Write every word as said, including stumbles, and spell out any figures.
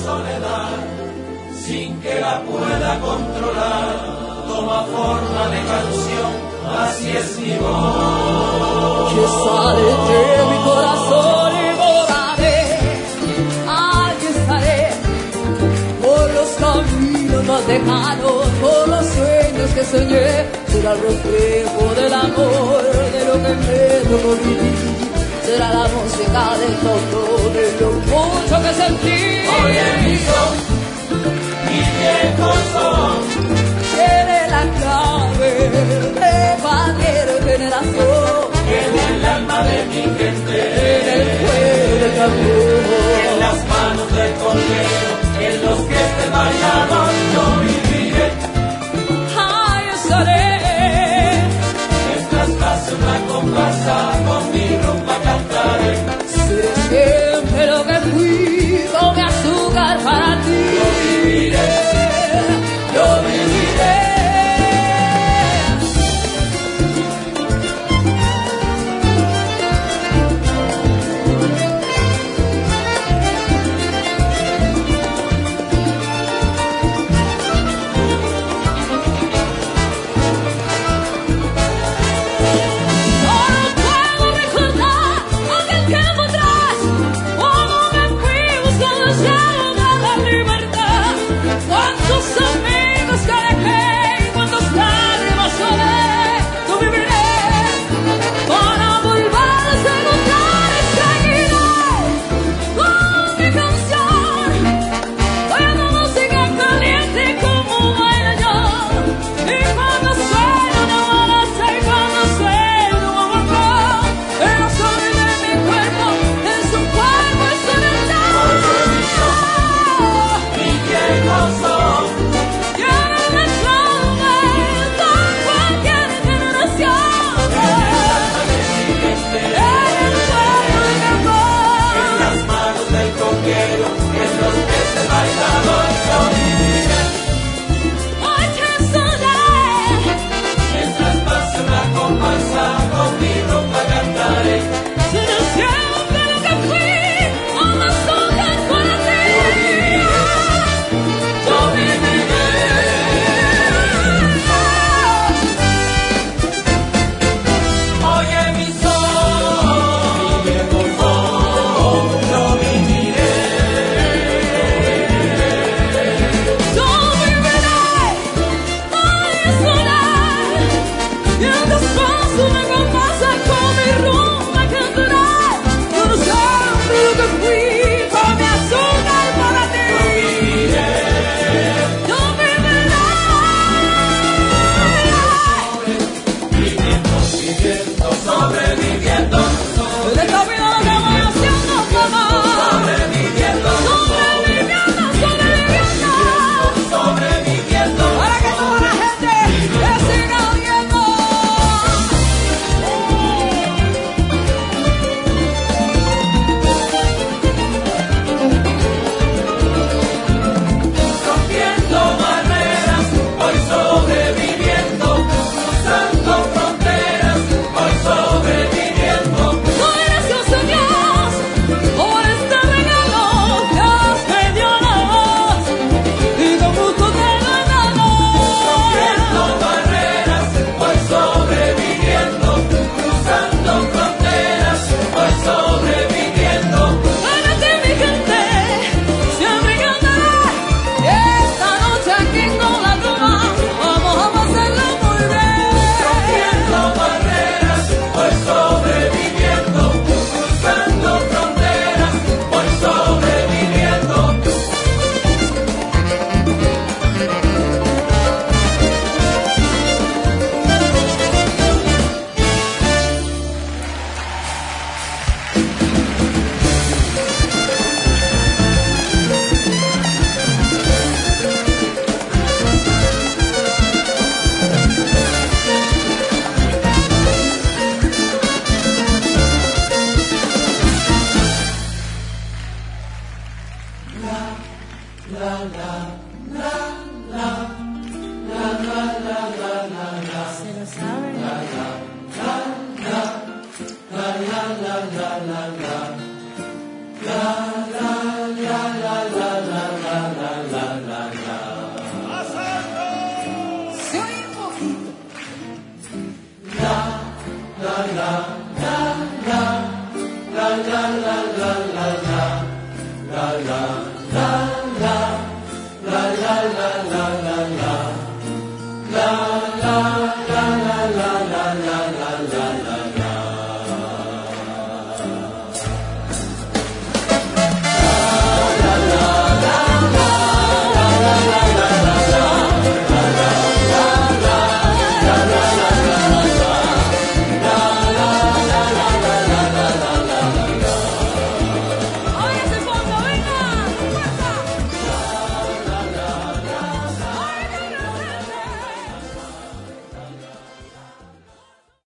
soledad, sin que la pueda controlar, toma forma de canción, así es mi voz. Que sale de mi corazón y volaré, allí estaré, por los caminos más lejanos, por los sueños que soñé, será el reflejo del amor, de lo que me tocó vivir. Será la música del fondo de lo mucho que sentí. Oye mi son, mi viejo son, tiene la clave